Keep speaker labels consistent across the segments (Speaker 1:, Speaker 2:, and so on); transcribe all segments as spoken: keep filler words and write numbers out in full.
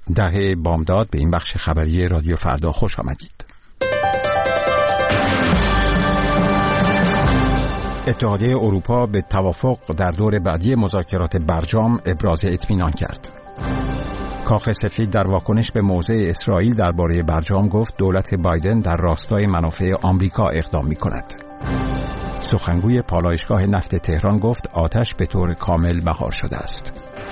Speaker 1: ده بامداد به این بخش خبری رادیو فردا خوش آمدید. اتحادیه اروپا به توافق در دور بعدی مذاکرات برجام ابراز اطمینان کرد. کاخ سفید در واکنش به موضع اسرائیل درباره برجام گفت دولت بایدن در راستای منافع آمریکا اقدام می‌کند. سخنگوی پالایشگاه نفت تهران گفت آتش به طور کامل مهار شده است.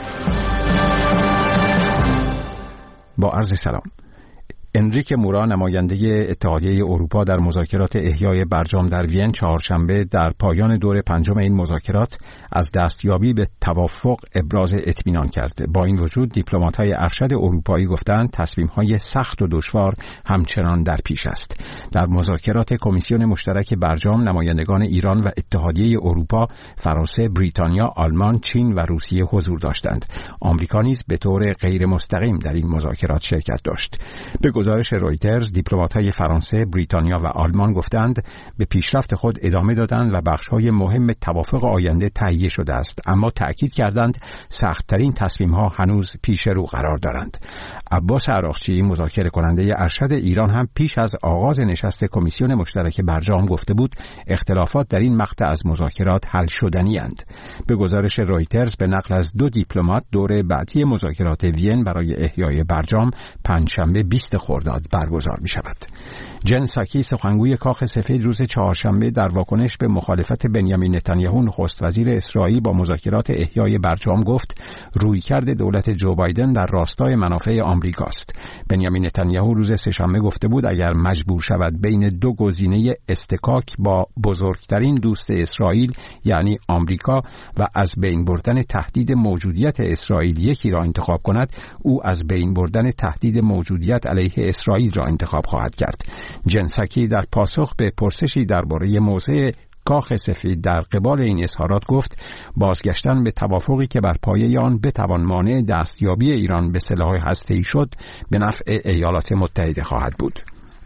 Speaker 1: با عرض سلام. انریک مورا نماینده اتحادیه اروپا در مذاکرات احیای برجام در وین چهارشنبه در پایان دور پنجم این مذاکرات از دستیابی به توافق ابراز اطمینان کرد. با این وجود دیپلمات‌های ارشد اروپایی گفتند تصمیم‌های سخت و دشوار همچنان در پیش است. در مذاکرات کمیسیون مشترک برجام نمایندگان ایران و اتحادیه اروپا، فرانسه، بریتانیا، آلمان، چین و روسیه حضور داشتند. آمریکا نیز به طور غیر مستقیم در این مذاکرات شرکت داشت. به گزارش رویترز، دیپلمات‌های فرانسه، بریتانیا و آلمان گفتند به پیشرفت خود ادامه دادند و بخش‌های مهم توافق آینده تهیه شده است، اما تأکید کردند سخت‌ترین تصمیم‌ها هنوز پیش رو قرار دارند. عباس عراقچی، مذاکره کننده ارشد ایران، هم پیش از آغاز نشست کمیسیون مشترک برجام گفته بود اختلافات در این مقطع از مذاکرات حل شدنی‌اند. به گزارش رویترز به نقل از دو دیپلمات، دور بعدی مذاکرات وین برای احیای برجام پنجشنبه بیست خرداد برگزار می شود. جن ساکی، سخنگوی کاخ سفید، روز چهارشنبه در واکنش به مخالفت بنیامین نتانیاهو نخست وزیر اسرائیل با مذاکرات احیای برجام گفت رویکرد دولت جو بایدن در راستای منافع آمریکاست. بنیامین نتانیاهو روز سه‌شنبه گفته بود اگر مجبور شود بین دو گزینه استکاک با بزرگترین دوست اسرائیل یعنی آمریکا و از بین بردن تهدید موجودیت اسرائیل یکی را انتخاب کند، او از بین بردن تهدید موجودیت علیه اسرائیل را انتخاب خواهد کرد. جنسکی در پاسخ به پرسشی درباره موضع کاخ سفید در قبال این اظهارات گفت بازگشتن به توافقی که بر پایه آن بتوان مانع دستیابی ایران به سلاح هسته‌ای شد به نفع ایالات متحده خواهد بود.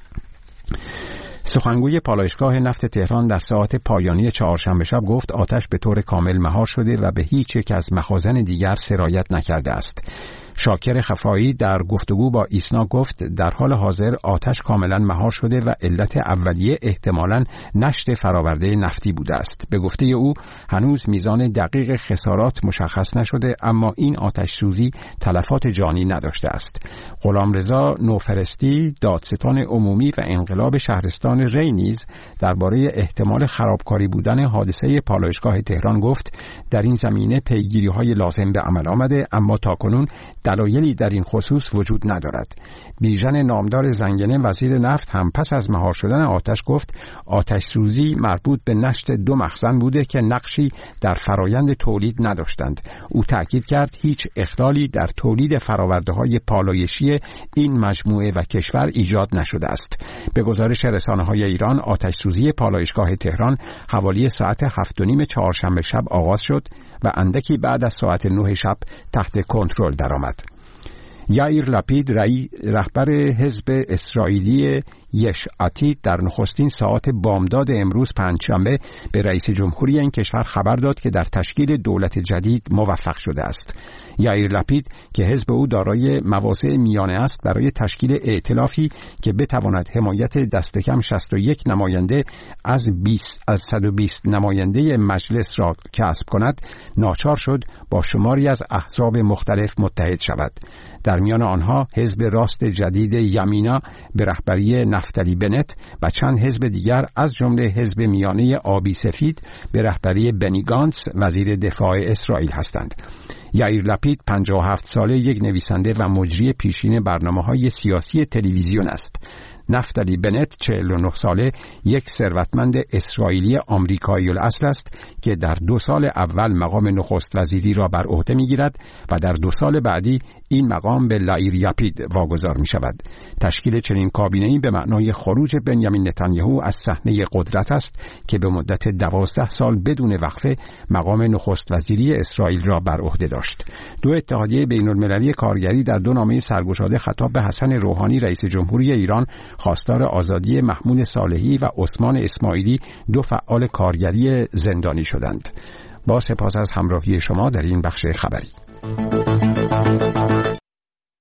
Speaker 1: سخنگوی پالایشگاه نفت تهران در ساعات پایانی چهارشنبه شب گفت آتش به طور کامل مهار شده و به هیچ یک از مخازن دیگر سرایت نکرده است. شاکر خفایی در گفتگو با ایسنا گفت در حال حاضر آتش کاملا مهار شده و علت اولیه احتمالاً نشت فراورده نفتی بوده است. به گفته او هنوز میزان دقیق خسارات مشخص نشده، اما این آتش سوزی تلفات جانی نداشته است. غلامرضا نوفرستی، دادستان عمومی و انقلاب شهرستان ری نیز درباره احتمال خرابکاری بودن حادثه پالایشگاه تهران گفت در این زمینه پیگیری‌های لازم به عمل آمده، اما تاکنون دلایلی در این خصوص وجود ندارد. بیژن نامدار زنگنه، وزیر نفت، هم پس از مهار شدن آتش گفت آتش سوزی مربوط به نشت دو مخزن بوده که نقشی در فرایند تولید نداشتند. او تأکید کرد هیچ اخلالی در تولید فرآورده‌های پالایشی این مجموعه و کشور ایجاد نشده است. به گزارش رسانه‌های ایران آتش سوزی پالایشگاه تهران حوالی ساعت هفت و نیم چهارشنبه شب آغاز شد و اندکی بعد از ساعت نه شب تحت کنترل درآمد. یائیر لپید، رهبر حزب اسرائیلی یش عتید، در نخستین ساعات بامداد امروز پنجشنبه به رئیس جمهوری این کشور خبر داد که در تشکیل دولت جدید موفق شده است. یائیر لپید که حزب او دارای مواضع میانه است برای تشکیل ائتلافی که بتواند حمایت دست کم شصت و یک نماینده از بیست از صد و بیست نماینده مجلس را کسب کند، ناچار شد با شماری از احزاب مختلف متحد شود. در میان آنها حزب راست جدید یمینا به رهبری نفتالی بنت و چند حزب دیگر از جمله حزب میانه آبی سفید به رهبری بنی گانتس، وزیر دفاع اسرائیل هستند. یائیر لپید پنجاه و هفت ساله، یک نویسنده و مجری پیشین برنامه‌های سیاسی تلویزیون است. نفتالی بنت چهل و نه ساله، یک ثروتمند اسرائیلی آمریکایی الاصل است که در دو سال اول مقام نخست وزیری را بر عهده می‌گیرد و در دو سال بعدی این مقام به یائیر لپید واگذار می شود. تشکیل چنین کابینه‌ای به معنای خروج بنیامین نتانیاهو از صحنه قدرت است که به مدت دوازده سال بدون وقفه مقام نخست وزیری اسرائیل را بر عهده داشت. دو اتحادیه بین‌المللی کارگری در دو نامه سرگشاده خطاب به حسن روحانی رئیس جمهوری ایران خواستار آزادی محمود صالحی و عثمان اسماعیلی، دو فعال کارگری زندانی شدند. با سپاس از همراهی شما در این بخش خبری.